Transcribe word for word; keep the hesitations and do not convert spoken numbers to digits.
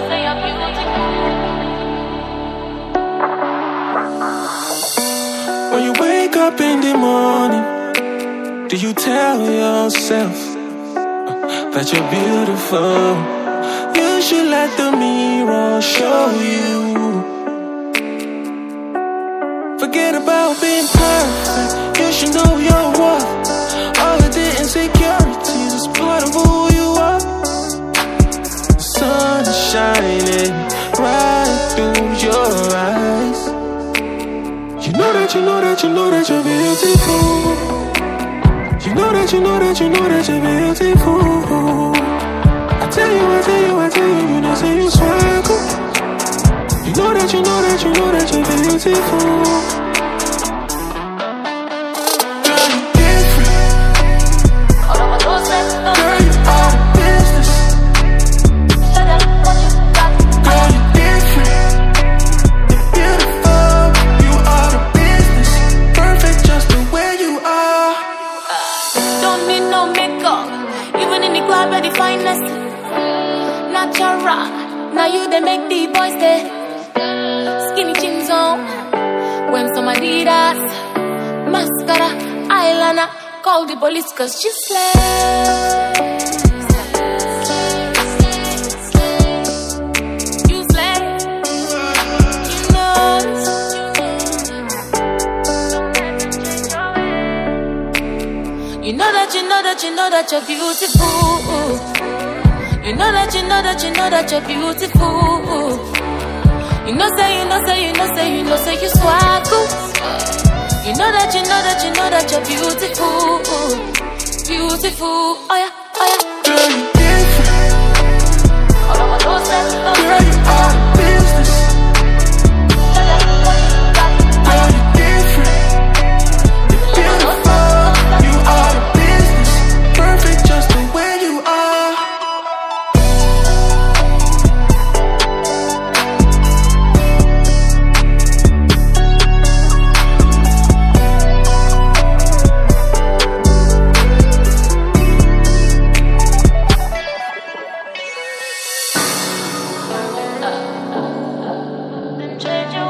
know say you're beautiful. When you wake up in the morning, do you tell yourself that you're beautiful? You should let the mirror show you. Forget about being perfect, you should know your worth. All of the insecurities is part of who you are. The sun is shining right through your eyes. You know that, you know that, you know that you're beautiful. You know that, you know that, you know that you're beautiful. I tell you, I tell you, I tell you, you know say you swaggle. You know that, you know that, you know that you're beautiful. Now you they make the boys stay skinny jeans on. When some Adidas, mascara, eyeliner. Call the police cause she slay. You slay. You know You know that you know that you know that you're beautiful. You know that you know that you know that you're beautiful. You know say you know say you know say you know say you swaggle. You know that you know that you know that you're beautiful, beautiful. Oh yeah, oh yeah. Girl, you different. Girl, you are the business. Girl, you different. You're beautiful. You are the business. Perfect just the way you are. Change